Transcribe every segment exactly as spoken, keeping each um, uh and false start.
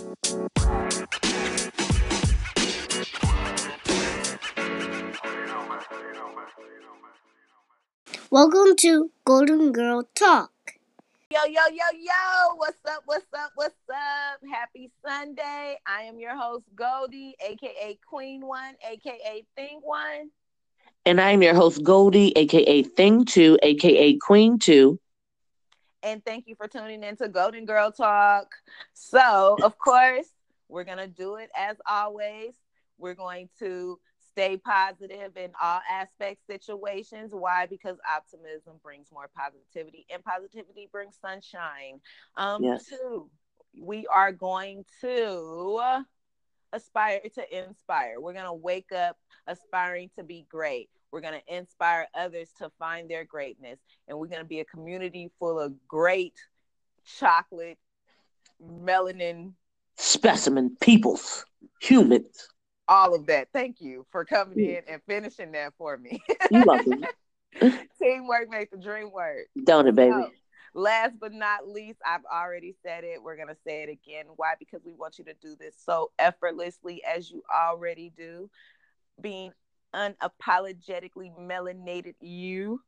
Welcome to Golden Girl Talk. Yo, yo, yo, yo, what's up, what's up, what's up? Happy Sunday. I am your host, Goldie, aka Queen One, aka Thing One. And I'm your host, Goldie, aka Thing Two, aka Queen Two. And thank you for tuning in to Golden Girl Talk. So, of course, we're going to do it as always. We're going to stay positive in all aspects, situations. Why? Because optimism brings more positivity, and positivity brings sunshine. Um, Yes. Two, we are going to aspire to inspire. We're going to wake up aspiring to be great. We're going to inspire others to find their greatness. And we're going to be a community full of great chocolate, melanin, specimen peoples, humans. All of that. Thank you for coming in and finishing that for me. You welcome. Teamwork makes the dream work. Don't it, baby? So, last but not least, I've already said it. We're going to say it again. Why? Because we want you to do this so effortlessly as you already do. Being unapologetically melanated you.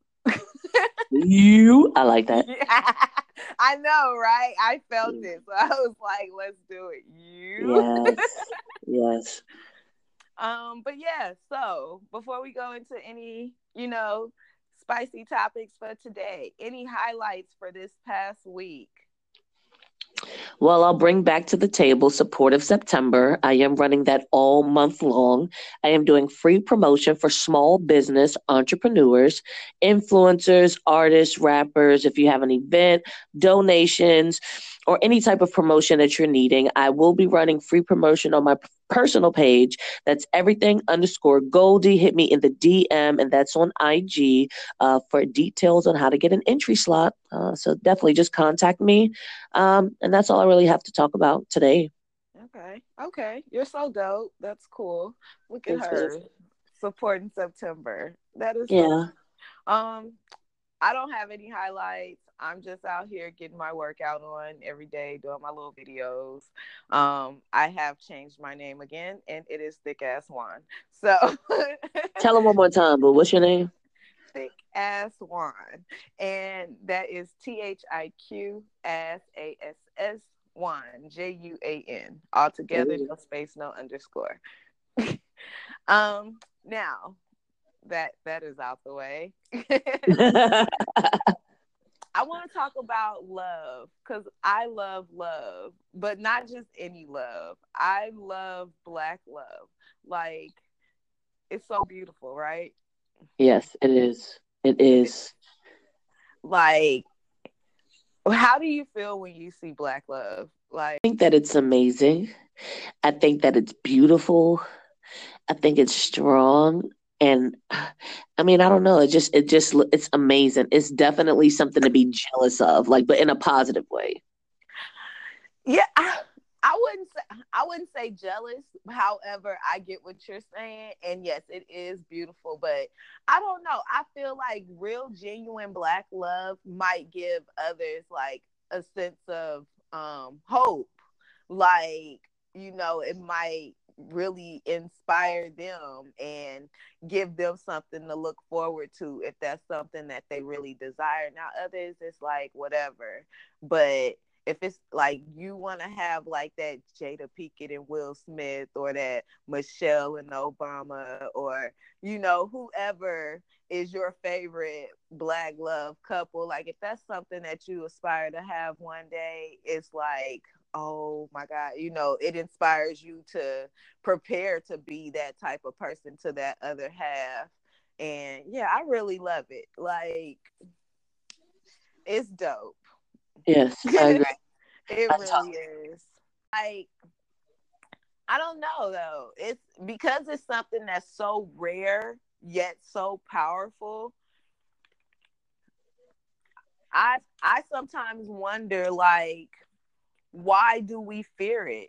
You. I like that. I know, right? I felt it. So I was like, let's do it. You. Yes. Yes. Um, but yeah, so before we go into any, you know, spicy topics for today, any highlights for this past week? Well, I'll bring back to the table Supportive September. I am running that all month long. I am doing free promotion for small business entrepreneurs, influencers, artists, rappers. If you have an event, donations, or any type of promotion that you're needing, I will be running free promotion on my personal page. That's everything underscore Goldie. Hit me in the D M, and that's on I G uh, for details on how to get an entry slot. Uh, so definitely just contact me. Um, and that's all I really have to talk about today. Okay. Okay. You're so dope. That's cool. Look at Thanks, her babe. supporting September. That is Yeah. so um I don't have any highlights. I'm just out here getting my workout on every day, doing my little videos. Um, I have changed my name again, and it is Thick Ass One. So Tell them one more time, but what's your name? Thick Ass One, and that is T H I Q S A S S one J U A N. All together, no space, no underscore. um, now that that is out the way. I want to talk about love because I love love, but not just any love. I love Black love. Like, it's so beautiful, right? Yes, it is. It is. Like, how do you feel when you see Black love? Like, I think that it's amazing. I think that it's beautiful. I think it's strong. And I mean, I don't know. It just, it just, it's amazing. It's definitely something to be jealous of, like, but in a positive way. yeah, I, I wouldn't say I wouldn't say jealous. However, I get what you're saying, and yes, it is beautiful. But I don't know. I feel like real, genuine Black love might give others like a sense of um, hope. Like, you know, it might really inspire them and give them something to look forward to if that's something that they really desire. Now, others, it's like whatever, but if it's like you want to have like that Jada Pinkett and Will Smith, or that Michelle and Obama, or, you know, whoever is your favorite Black love couple, like if that's something that you aspire to have one day, it's like, oh my God, you know, it inspires you to prepare to be that type of person to that other half. And yeah, I really love it. Like, it's dope. Yes, I agree. It I really totally- is. Like, I don't know though. It's because it's something that's so rare yet so powerful. I I sometimes wonder, like, why do we fear it?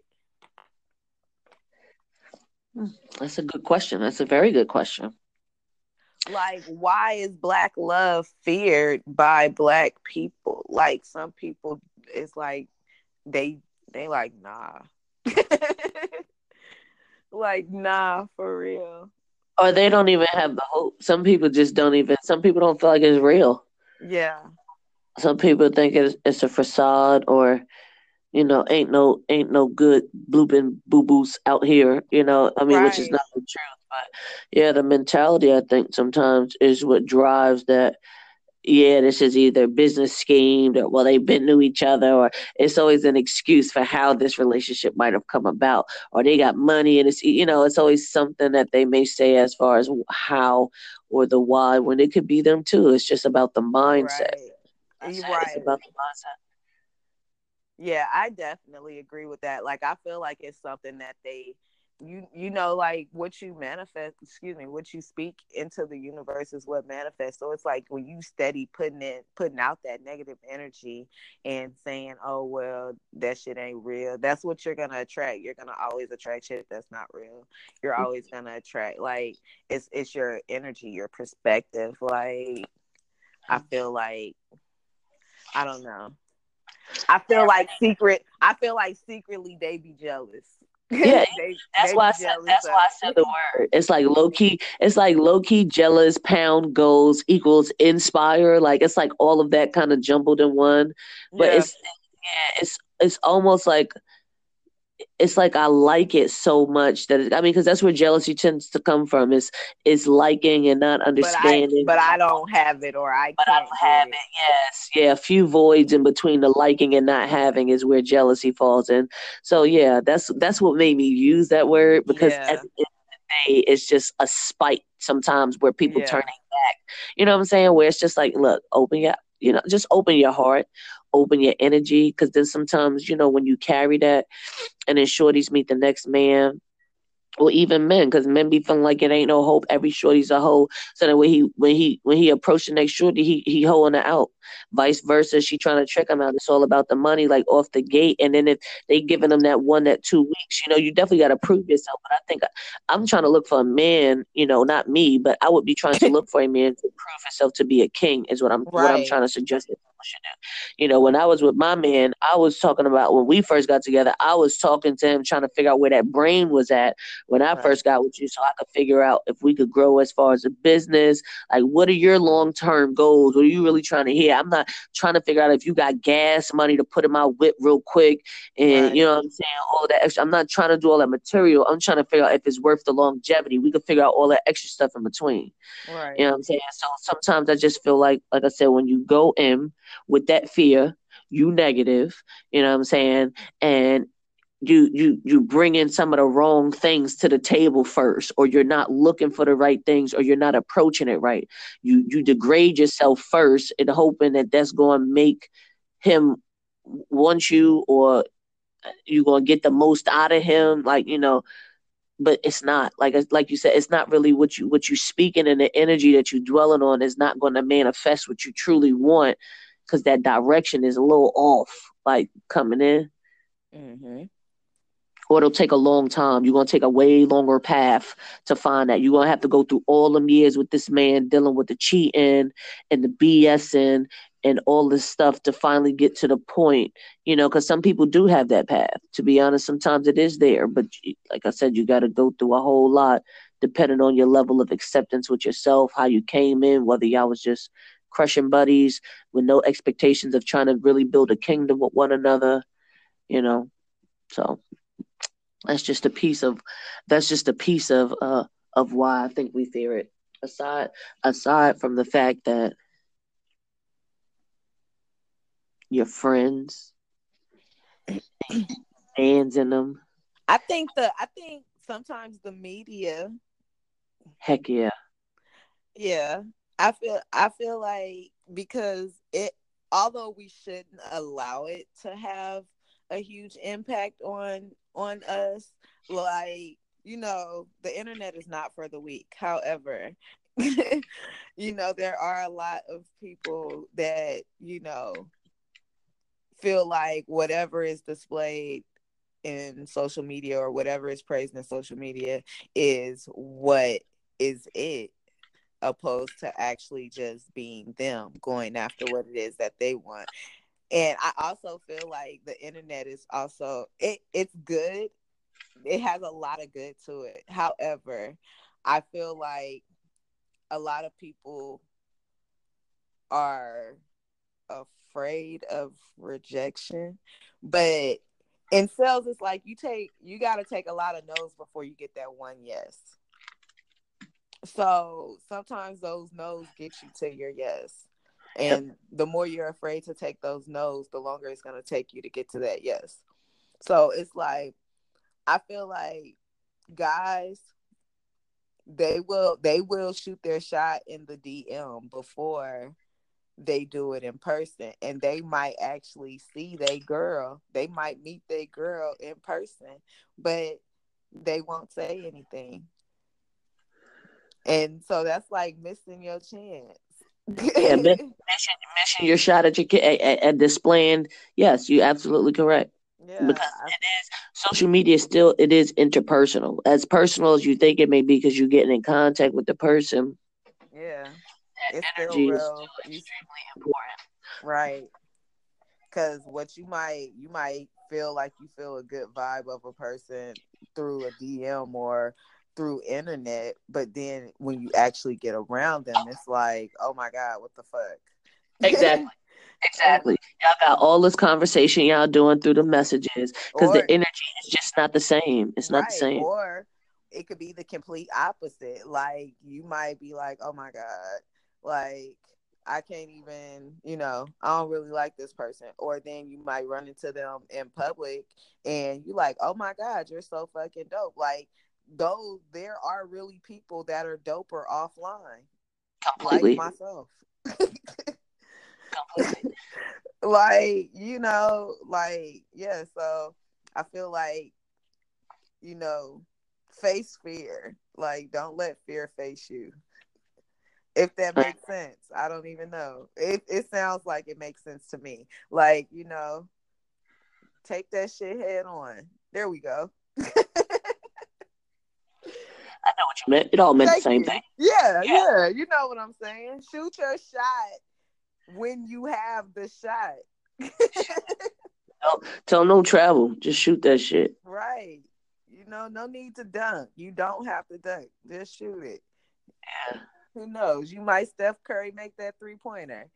That's a good question. That's a very good question. Like, why is Black love feared by Black people? Like, some people, it's like they they like, nah. Like, nah, for real. Or they don't even have the hope. Some people just don't even. Some people don't feel like it's real. Yeah. Some people think it's it's a facade, or you know, ain't no ain't no good blooping boo boos out here. You know, I mean, which is Right. not the truth, but yeah, the mentality I think sometimes is what drives that. Yeah, this is either business schemed or well they've been to each other, or it's always an excuse for how this relationship might have come about, or they got money and it's you know it's always something that they may say as far as how or the why when it could be them too. It's just about the mindset. Right. That's You it. It's right. about the mindset. Yeah, I definitely agree with that. Like, I feel like it's something that they, you you know, like what you manifest. Excuse me, what you speak into the universe is what manifests. So it's like when you steady putting it, putting out that negative energy and saying, "Oh well, that shit ain't real." That's what you're gonna attract. You're gonna always attract shit that's not real. You're always gonna attract like it's it's your energy, your perspective. Like I feel like I don't know. I feel like secret. I feel like secretly they be jealous. Yeah, they that's they why I be said jealous that's why I said the of. word. It's like low key. It's like low key jealous. Pound goals equals inspire. Like it's like all of that kind of jumbled in one. But Yeah, it's yeah, it's it's almost like it's like I like it so much that it, I mean, because that's where jealousy tends to come from. Is is liking and not but I understanding. but I don't have it or I But I can't don't get have it. it. Yes, yeah, a few voids in between the liking and not having is where jealousy falls in. So yeah, that's that's what made me use that word because at Yeah, the end of the day, it's just a spite sometimes where people turning yeah, back. You know what I'm saying? Where it's just like, look, open your, you know, just open your heart, open your energy, because then sometimes you know when you carry that, and then shorties meet the next man or even men, because men be feeling like it ain't no hope. Every shorty's a hoe. So then when he when he when he approached the next shorty, he he hoeing her out. Vice versa, she trying to trick him out. It's all about the money, like off the gate. And then if they giving him that one, that two weeks, you know, you definitely got to prove yourself. But I think I, I'm trying to look for a man, you know, not me, but I would be trying to look for a man to prove himself to be a king. Is what I'm what I'm right. trying to suggest that people should do. You know, when I was with my man, I was talking about when we first got together. I was talking to him, trying to figure out where that brain was at when I Right. first got with you, so I could figure out if we could grow as far as a business. Like, what are your long term goals? What are you really trying to hear? I'm not trying to figure out if you got gas money to put in my whip real quick, and you Right. know what I'm saying, all that extra. I'm not trying to do all that material. I'm trying to figure out if it's worth the longevity. We could figure out all that extra stuff in between. You Right. know what I'm saying? So sometimes I just feel like, like I said, when you go in with that fear, you negative, you know what I'm saying, and you you you bring in some of the wrong things to the table first, or you're not looking for the right things, or you're not approaching it right. You you degrade yourself first in hoping that that's going to make him want you, or you're going to get the most out of him, like you know. But it's not like like you said, it's not really what you what you speaking, and the energy that you dwelling on is not going to manifest what you truly want, because that direction is a little off, like coming in, Mhm. or it'll take a long time. You're gonna take a way longer path to find that. You're gonna have to go through all them years with this man dealing with the cheating and the BSing and all this stuff to finally get to the point, you know, because some people do have that path. To be honest, sometimes it is there, but like I said, you got to go through a whole lot depending on your level of acceptance with yourself, how you came in, whether y'all was just crushing buddies with no expectations of trying to really build a kingdom with one another, you know. So that's just a piece of that's just a piece of uh of why I think we fear it. Aside aside from the fact that your friends, fans in them, I think the I think sometimes the media, heck yeah. yeah, I feel I feel like because it although we shouldn't allow it to have a huge impact on on us, like, you know, the internet is not for the weak. However, you know, there are a lot of people that, you know, feel like whatever is displayed in social media or whatever is praised in social media is what is it, opposed to actually just being them going after what it is that they want. And I also feel like the internet is also it, it's good it has a lot of good to it. However, I feel like a lot of people are afraid of rejection, but in sales, it's like you take you got to take a lot of no's before you get that one yes. So sometimes those no's get you to your yes. And yep. The more you're afraid to take those no's, the longer it's going to take you to get to that yes. So it's like, I feel like guys, they will they will shoot their shot in the D M before they do it in person, and they might actually see they girl. They might meet their girl in person, but they won't say anything. And so that's like missing your chance. Yeah, missing, missing your shot at your at, at displaying. Yes, you're absolutely correct. Yeah, because I, it is social media. Still, it is interpersonal. As personal as you think it may be, because you're getting in contact with the person. Yeah, it's still real. Still extremely important, right? Because what you might you might feel like you feel a good vibe of a person through a D M or through internet, but then when you actually get around them, it's like, oh my God, what the fuck? Exactly. Exactly. Y'all got all this conversation y'all doing through the messages because the energy is just not the same. It's right, not the same. Or it could be the complete opposite. Like, you might be like, oh my God, like, I can't even, you know, I don't really like this person. Or then you might run into them in public and you like, oh my God, you're so fucking dope. Like, though there are really people that are doper offline. Completely. Like myself. Completely. Like, you know, like, yeah, so I feel like, you know, face fear. Like, don't let fear face you. If that makes sense. I don't even know. It it sounds like it makes sense to me. Like, you know, take that shit head on. There we go. I know what you meant. It all meant Thank the same you. thing. Yeah, yeah, yeah. You know what I'm saying. Shoot your shot when you have the shot. tell, tell no travel. Just shoot that shit. Right. You know, no need to dunk. You don't have to dunk. Just shoot it. Yeah. Who knows? You might Steph Curry make that three-pointer.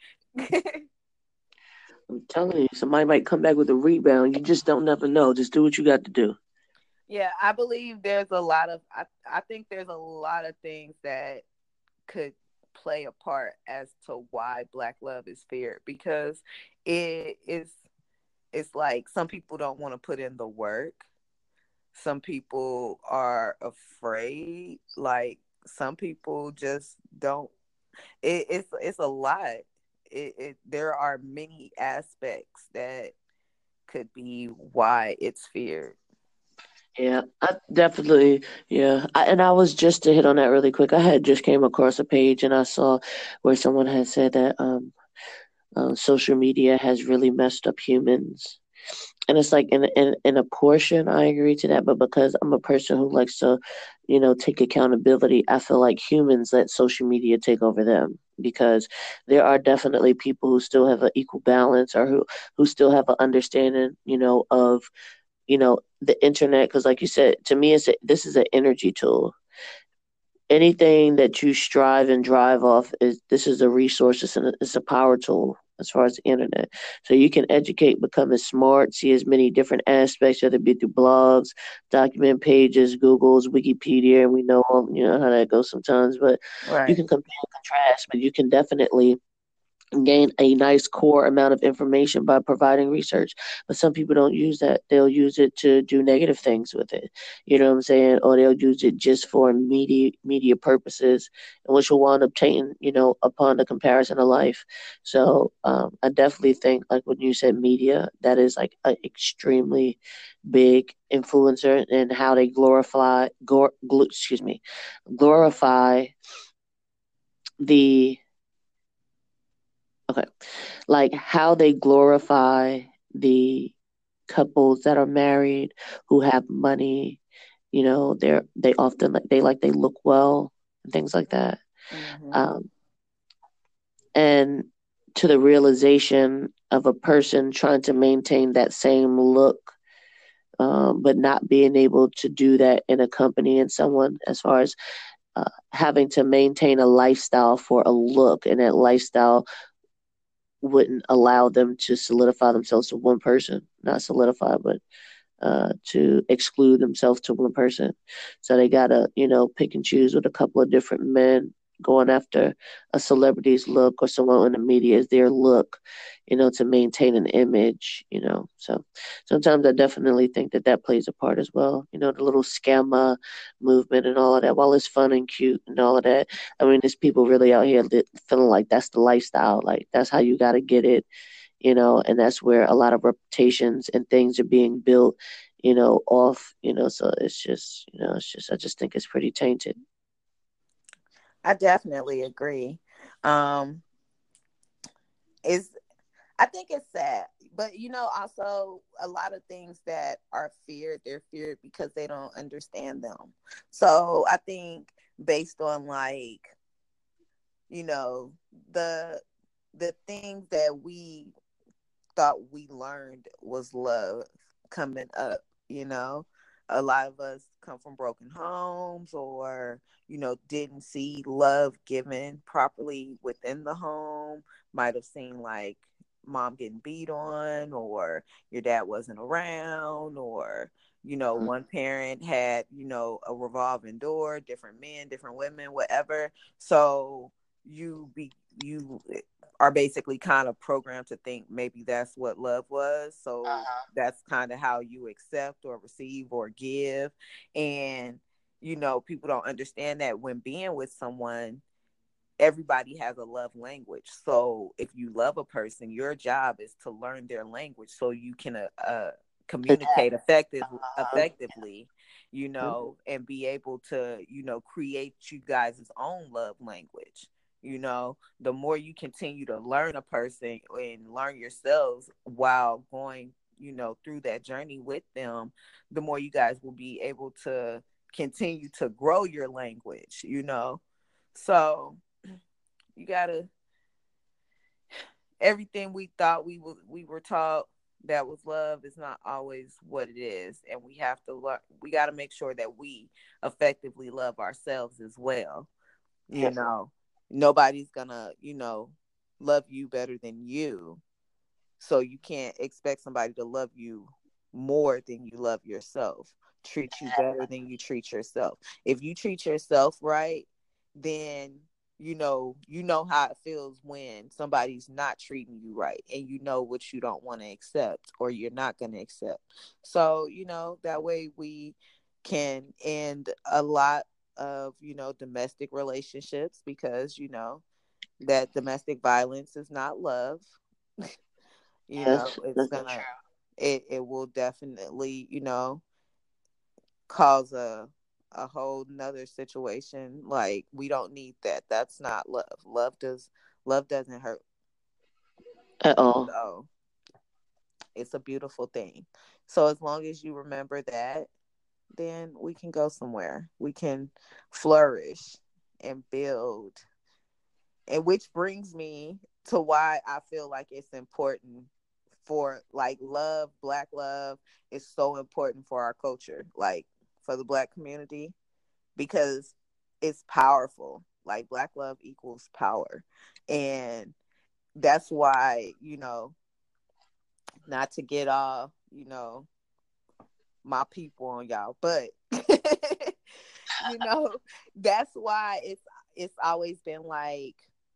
I'm telling you, somebody might come back with a rebound. You just don't never know. Just do what you got to do. Yeah, I believe there's a lot of, I, I think there's a lot of things that could play a part as to why Black love is feared, because it is, it's like some people don't want to put in the work. Some people are afraid. Like, some people just don't, it, it's, it's a lot. It, it, there are many aspects that could be why it's feared. Yeah, I definitely, yeah. I, and I was just to hit on that really quick. I had just came across a page and I saw where someone had said that um, uh, social media has really messed up humans. And it's like in, in in a portion, I agree to that. But because I'm a person who likes to, you know, take accountability, I feel like humans let social media take over them, because there are definitely people who still have an equal balance, or who, who still have an understanding, you know, of you know the internet, because like you said, to me it's a, this is an energy tool. Anything that you strive and drive off is this is a resource. It's, an, it's a power tool as far as the internet. So you can educate, become as smart, see as many different aspects, whether it be through blogs, document pages, Google's, Wikipedia, and we know you know how that goes sometimes. But right. You can compare and contrast, but you can definitely gain a nice core amount of information by providing research. But some people don't use that. They'll use it to do negative things with it. You know what I'm saying? Or they'll use it just for media media purposes, which will wind up taking, you know, upon the comparison of life. So um, I definitely think, like when you said media, that is like an extremely big influencer in how they glorify, glor, gl- excuse me, glorify the Okay. Like how they glorify the couples that are married who have money, you know, they're they often like they like they look well and things like that. Mm-hmm. Um and to the realization of a person trying to maintain that same look um, but not being able to do that in a company and someone as far as uh, having to maintain a lifestyle for a look, and that lifestyle wouldn't allow them to solidify themselves to one person, not solidify, but uh, to exclude themselves to one person. So they gotta, you know, pick and choose with a couple of different men going after a celebrity's look or someone in the media is their look, you know, to maintain an image, you know. So sometimes I definitely think that that plays a part as well. You know, the little scammer movement and all of that. While it's fun and cute and all of that, I mean, there's people really out here that feeling like that's the lifestyle, like that's how you got to get it, you know, and that's where a lot of reputations and things are being built, you know, off, you know, so it's just, you know, it's just, I just think it's pretty tainted. I definitely agree. Um, is I think it's sad, but you know, also a lot of things that are feared, they're feared because they don't understand them. So I think based on like, you know, the the things that we thought we learned was love coming up, you know. A lot of us come from broken homes or, you know, didn't see love given properly within the home, might have seen like mom getting beat on or your dad wasn't around or you know one parent had you know a revolving door, different men, different women, whatever. So you be you are basically kind of programmed to think maybe that's what love was. So that's kind of how you accept or receive or give. And, you know, people don't understand that when being with someone, everybody has a love language. So if you love a person, your job is to learn their language so you can uh, uh, communicate effective, effectively, you know, and be able to, you know, create you guys' own love language. You know, the more you continue to learn a person and learn yourselves while going, you know, through that journey with them, the more you guys will be able to continue to grow your language, you know. So you gotta everything we thought we were we were taught that was love is not always what it is, and we have to learn. We got to make sure that we effectively love ourselves as well. You know, nobody's gonna you know love you better than you, so you can't expect somebody to love you more than you love yourself. Treat you better than you treat yourself. If you treat yourself right, then you know you know how it feels when somebody's not treating you right, and you know what you don't want to accept or you're not going to accept. So you know that way we can end a lot of you know domestic relationships, because you know that domestic violence is not love. You know, Yes, it's that's gonna true. it it will definitely, you know, cause a a whole nother situation. Like we don't need that. That's not love. Love does love doesn't hurt. At all. So it's a beautiful thing. So as long as you remember that, then we can go somewhere. We can flourish and build. And which brings me to why I feel like it's important for like love, black love is so important for our culture, like for the black community, because it's powerful. Like black love equals power. And that's why, you know, not to get off, you know, my people on y'all, but you know, that's why it's it's always been like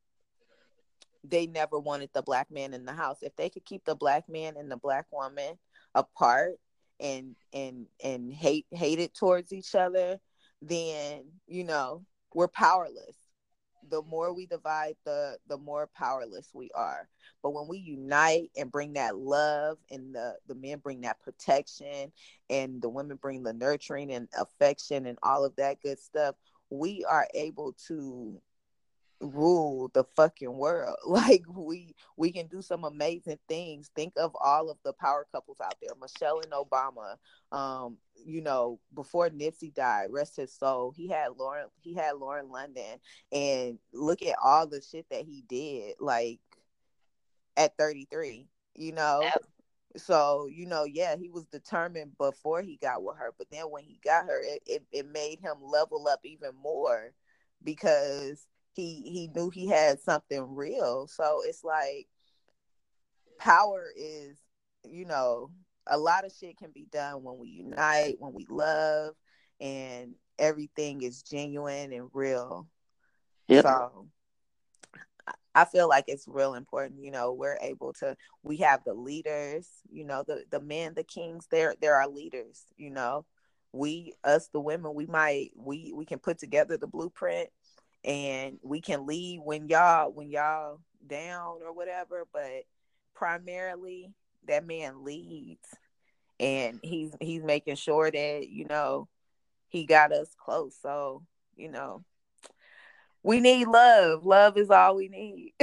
they never wanted the black man in the house. If they could keep the black man and the black woman apart and and and hate hated towards each other, then you know we're powerless. The more we divide, the the more powerless we are. But when we unite and bring that love, and the the men bring that protection, and the women bring the nurturing and affection and all of that good stuff, we are able to rule the fucking world. Like we we can do some amazing things. Think of all of the power couples out there, Michelle and Obama. Um you know, before Nipsey died, rest his soul, he had lauren he had Lauren London, and look at all the shit that he did, like at thirty-three, you know. So, you know, yeah, he was determined before he got with her, but then when he got her, it, it, it made him level up even more because he he knew he had something real. So it's like power is, you know, a lot of shit can be done when we unite, when we love, and everything is genuine and real. Yep. So I feel like it's real important. You know, we're able to, we have the leaders, you know, the, the men, the kings, they're, they're our leaders, you know, we, us, the women, we might, we, we can put together the blueprint and we can lead when y'all, when y'all down or whatever, but primarily that man leads and he's, he's making sure that, you know, he got us close. So, you know, we need love. Love is all we need.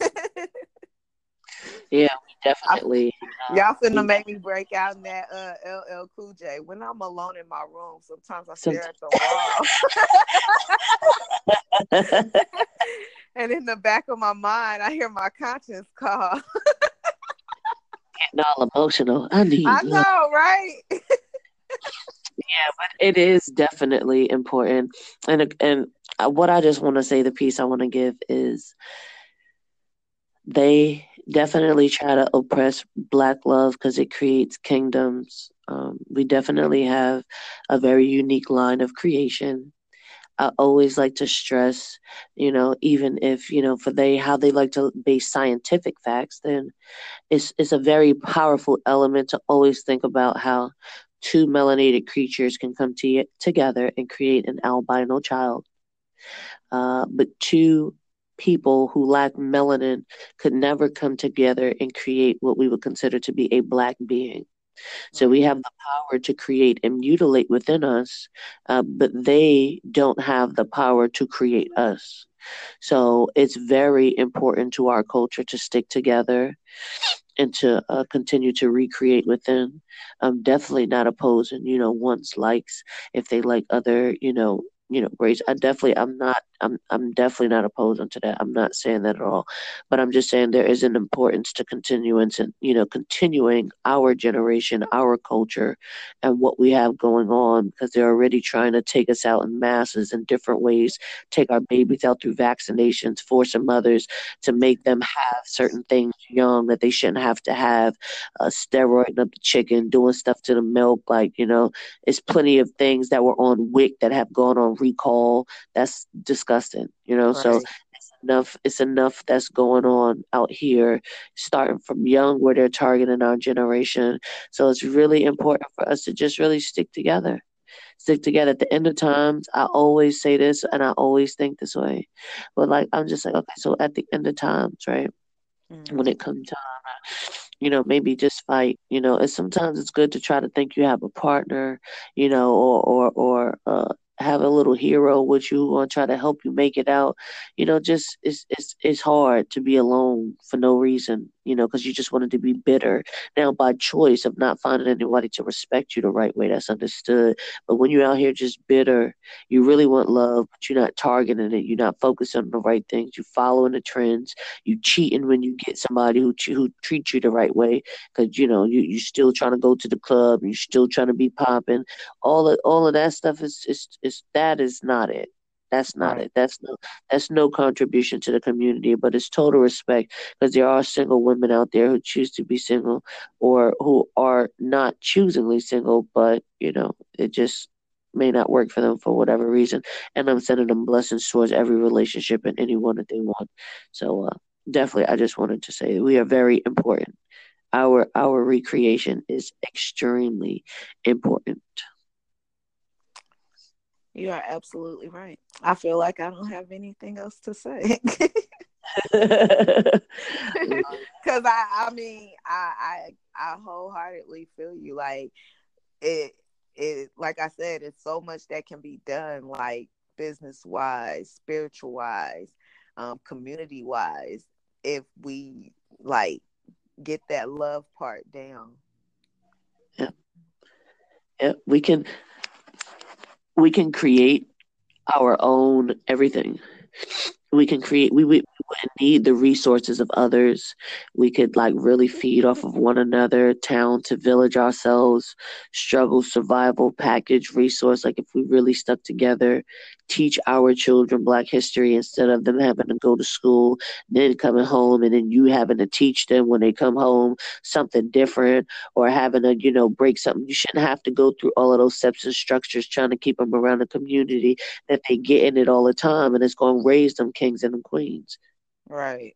Yeah, we definitely. I, y'all finna make me break out in that uh, L L Cool J. When I'm alone in my room, sometimes I stare at the wall. And in the back of my mind, I hear my conscience call. Getting all emotional. I need I love. know, right? Yeah, but it is definitely important. And and what I just want to say, the piece I want to give is they definitely try to oppress black love because it creates kingdoms. Um, we definitely have a very unique line of creation. I always like to stress, you know, even if, you know, for they how they like to base scientific facts, then it's it's a very powerful element to always think about how two melanated creatures can come to, together and create an albino child. Uh, but two people who lack melanin could never come together and create what we would consider to be a black being. So we have the power to create and mutilate within us, uh, but they don't have the power to create us. So it's very important to our culture to stick together and to uh, continue to recreate within. I'm definitely not opposing, you know, one's likes if they like other, you know, you know, race. I definitely, I'm not, I'm, I'm definitely not opposing to that. I'm not saying that at all, but I'm just saying there is an importance to continuance and, you know, continuing our generation, our culture, and what we have going on because they're already trying to take us out in masses in different ways, take our babies out through vaccinations, forcing mothers to make them have certain things young that they shouldn't have to have, uh, steroiding up the chicken, doing stuff to the milk. Like, you know, it's plenty of things that were on W I C that have gone on recall. That's disgusting, you know. So Right. it's enough. It's enough that's going on out here, starting from young, where they're targeting our generation. So it's really important for us to just really stick together stick together. At the end of times, I always say this and I always think this way. But like I'm just like, okay, so at the end of times, right? When Mm-hmm. it comes time, you know, maybe just fight, you know, and sometimes it's good to try to think you have a partner, you know, or or or uh have a little hero with you who gonna try to help you make it out. You know, just it's it's it's hard to be alone for no reason, you know, because you just wanted to be bitter. Now by choice of not finding anybody to respect you the right way, that's understood. But when you're out here just bitter, you really want love, but you're not targeting it. You're not focused on the right things. You're following the trends. You cheating when you get somebody who who treats you the right way, because you know you you still trying to go to the club. You're still trying to be popping. All of all of that stuff is is is that is not it. That's not Right. it. That's no that's no contribution to the community, but it's total respect because there are single women out there who choose to be single or who are not choosingly single, but you know, it just may not work for them for whatever reason. And I'm sending them blessings towards every relationship and anyone that they want. So uh, definitely, I just wanted to say we are very important. Our our recreation is extremely important. You are absolutely right. I feel like I don't have anything else to say. Cause I, I mean, I, I, I wholeheartedly feel you. Like it, it, like I said, it's so much that can be done, like business wise, spiritual wise, um, community wise, if we like get that love part down. Yeah, yeah, we can we can create our own everything. We can create we, we we wouldn't need the resources of others. We could like really feed off of one another, town to village ourselves, struggle, survival, package, resource. Like if we really stuck together, teach our children black history instead of them having to go to school, then coming home and then you having to teach them when they come home something different, or having to, you know, break something. You shouldn't have to go through all of those steps and structures trying to keep them around the community that they get in it all the time, and it's going to raise them kings and them queens. Right.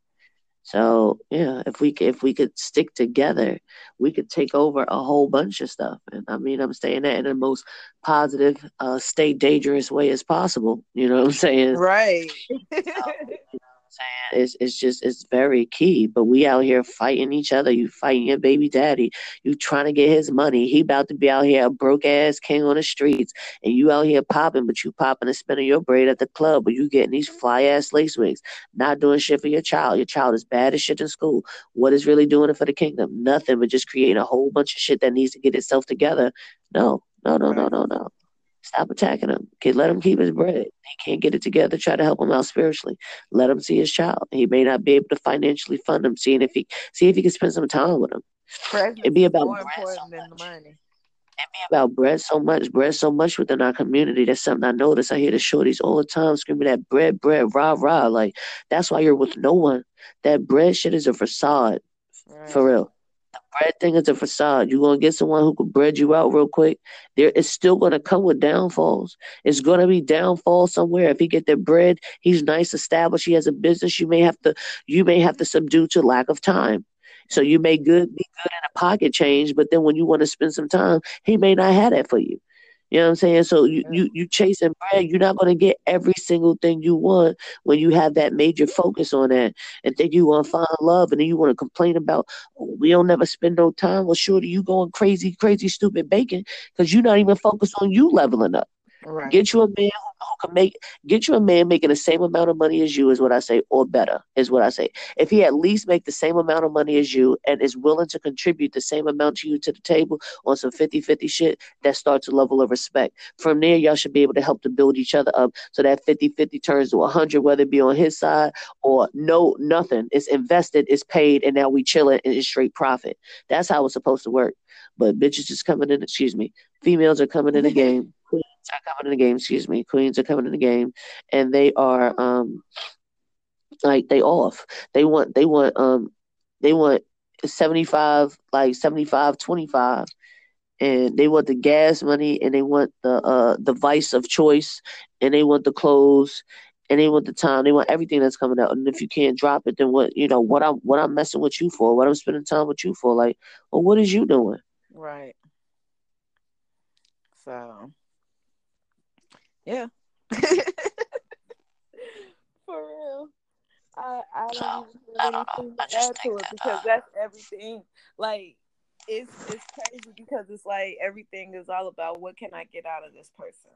So yeah, if we c- if we could stick together, we could take over a whole bunch of stuff. And I mean, I'm saying that in the most positive, uh, stay dangerous way as possible. You know what I'm saying? Right. So, you know what I'm saying? It's it's just it's very key. But we out here fighting each other. You fighting your baby daddy. You trying to get his money. He about to be out here a broke ass king on the streets, and you out here popping, but you popping and spinning your braid at the club, but you getting these fly ass lace wigs, not doing shit for your child. Your child is bad as shit in school. What is really doing it for the kingdom? Nothing, but just creating a whole bunch of shit that needs to get itself together. No, no, no, no, Right. no, no. Stop attacking him. Kid, let him keep his bread. He can't get it together. Try to help him out spiritually. Let him see his child. He may not be able to financially fund him. Seeing if he see if he can spend some time with him. It'd Presence be is about more bread so important than the much. money. It'd be about bread so much. Bread so much within our community. That's something I notice. I hear the shorties all the time screaming that bread, bread, rah, rah. Like that's why you're with no one. That bread shit is a facade. For Right. real. Bread thing is a facade. You're gonna get someone who can bread you out real quick. There it's still gonna come with downfalls. It's gonna be downfall somewhere. If he get the bread, he's nice, established, he has a business, you may have to you may have to subdue to lack of time. So you may good be good in a pocket change, but then when you want to spend some time, he may not have that for you. You know what I'm saying? So you Yeah. you you chasing bread, you're not gonna get every single thing you want when you have that major focus on that, and think you want to find love, and then you want to complain about, oh, we don't never spend no time. Well, surely you going crazy, crazy, stupid bacon because you're not even focused on you leveling up. Right. Get you a man who, who can make get you a man making the same amount of money as you is what I say, or better is what I say. If he at least make the same amount of money as you and is willing to contribute the same amount to you to the table on some fifty-fifty shit, that starts a level of respect. From there, y'all should be able to help to build each other up so that fifty-fifty turns to one hundred, whether it be on his side or no, nothing. It's invested, it's paid, and now we chilling and it's straight profit. That's how it's supposed to work. But bitches just coming in, excuse me, females are coming in the game, are coming in the game. Excuse me, queens are coming in the game, and they are um like they off. They want they want um they want seventy five like seventy five twenty five, and they want the gas money, and they want the uh the vice of choice, and they want the clothes. And they want the time. They want everything that's coming out. And if you can't drop it, then what? You know what I'm what I'm messing with you for? What I'm spending time with you for? Like, well, what is you doing? Right. So yeah. For real. I I So don't even have I don't know. anything I to just add think to it that because that's everything. Like it's it's crazy because it's like everything is all about what can I get out of this person,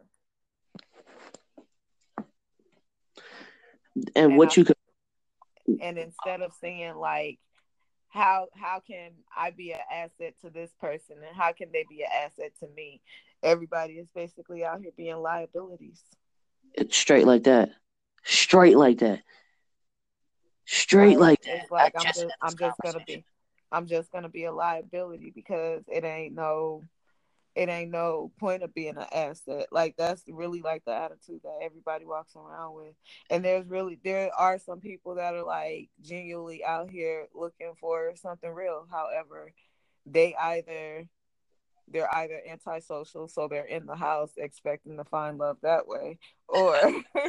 uh, and and what I you could. and instead of saying like how how can I be an asset to this person and how can they be an asset to me, everybody is basically out here being liabilities. Straight like that. Straight like that. Straight Like like it's that. I like I'm just just had this I'm just gonna conversation. be I'm just gonna be a liability because it ain't no it ain't no point of being an asset. Like that's really like the attitude that everybody walks around with. And there's really there are some people that are like genuinely out here looking for something real. However, they either they're either antisocial, so they're in the house expecting to find love that way, or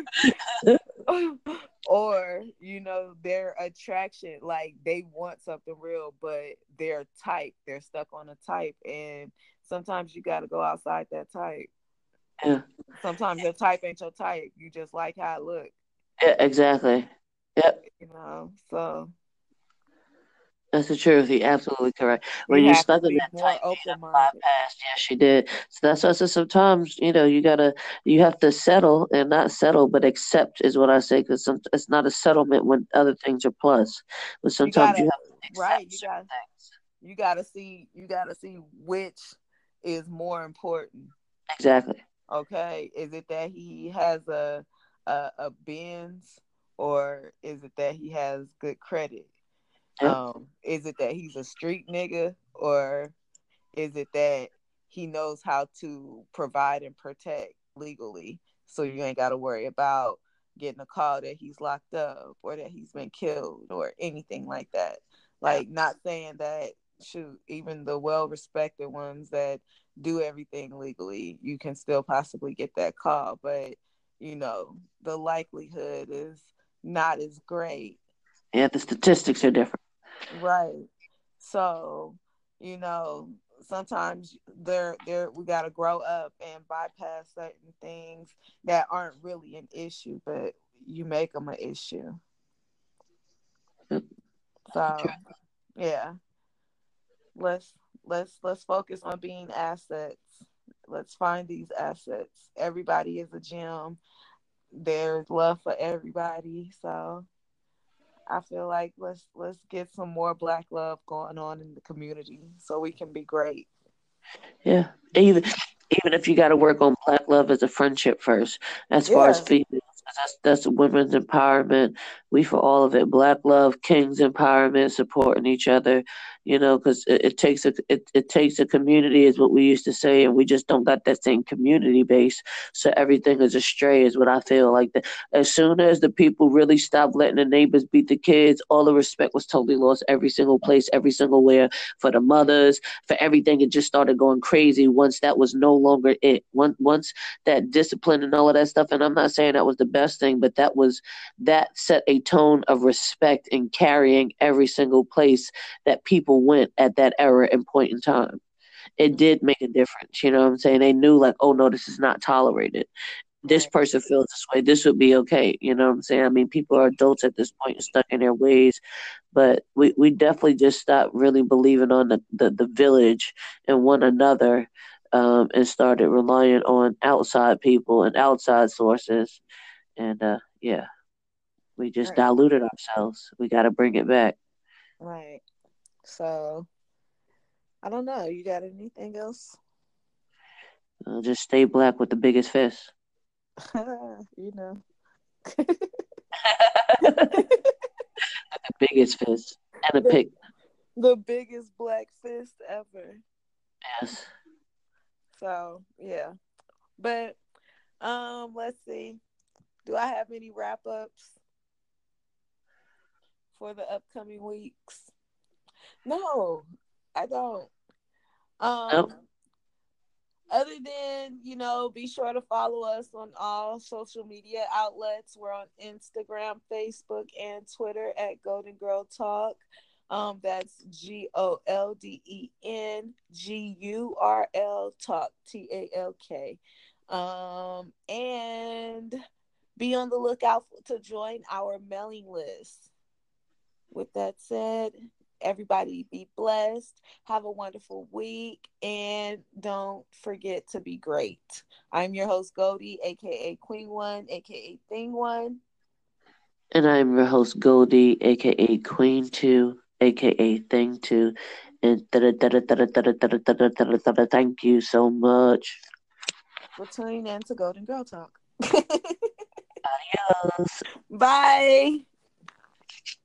or you know their attraction like they want something real but they're type they're stuck on a type, and sometimes you got to go outside that type. Yeah, Sometimes your type ain't your type, you just like how it look, yeah, exactly. Yep, you know, so that's the truth. You're absolutely correct. When you you're have to stuck in be that more type beat up open-minded. bypass, yes, she did. So that's why I said sometimes, you know, you gotta, you have to settle and not settle, but accept is what I say. Because some, it's not a settlement when other things are plus, but You sometimes you gotta have to right accept you certain got things. you gotta see you gotta see which is more important. Exactly. Okay, is it that he has a a, a Benz, or is it that he has good credit? Yep. Um, is it that he's a street nigga, or is it that he knows how to provide and protect legally, so you ain't got to worry about getting a call that he's locked up or that he's been killed or anything like that? Like, not saying that, shoot, even the well-respected ones that do everything legally, you can still possibly get that call, but you know, the likelihood is not as great. Yeah, the statistics are different. Right. So, you know, sometimes there there we got to grow up and bypass certain things that aren't really an issue, but you make them an issue. So, yeah. Let's let's let's focus on being assets. Let's find these assets. Everybody is a gem. There's love for everybody. So, I feel like let's let's get some more Black love going on in the community so we can be great. Yeah, even even if you got to work on Black love as a friendship first, as far as Yeah. females, 'cause that's that's women's empowerment. We for all of it. Black love, Kings empowerment, supporting each other. You know, because it, it takes a it, it takes a community, is what we used to say, and we just don't got that same community base. So everything is astray, is what I feel like. That as soon as the people really stopped letting the neighbors beat the kids, all the respect was totally lost. Every single place, every single where, for the mothers, for everything. It just started going crazy once that was no longer it. Once, once that discipline and all of that stuff, and I'm not saying that was the best thing, but that was that set a tone of respect and carrying every single place that people went at that era and point in time. It did make a difference, you know what I'm saying? They knew, like, oh no, this is not tolerated. This Right. person feels this way. This would be okay. You know what I'm saying? I mean, people are adults at this point and stuck in their ways, but we, we definitely just stopped really believing on the, the, the village and one another, um, and started relying on outside people and outside sources. And uh, yeah, we just Right. diluted ourselves. We got to bring it back. Right. So, I don't know. You got anything else? Uh, just stay black with the biggest fist. You know. The biggest fist and a the, pick. the biggest black fist ever. Yes. So, yeah. But um let's see. Do I have any wrap ups for the upcoming weeks? No, I don't. Nope. Um Other than, you know, be sure to follow us on all social media outlets. We're on Instagram, Facebook, and Twitter at Golden Girl Talk. Um, that's G O L D E N G U R L Talk, T A L K. Um, and be on the lookout to join our mailing list. With that said, everybody be blessed. Have a wonderful week. And don't forget to be great. I'm your host, Goldie, a k a. Queen One, a k a. Thing One. And I'm your host, Goldie, aka Queen Two, aka Thing Two. And thank you so much. For tuning in to Golden Girl Talk. Adios. Bye.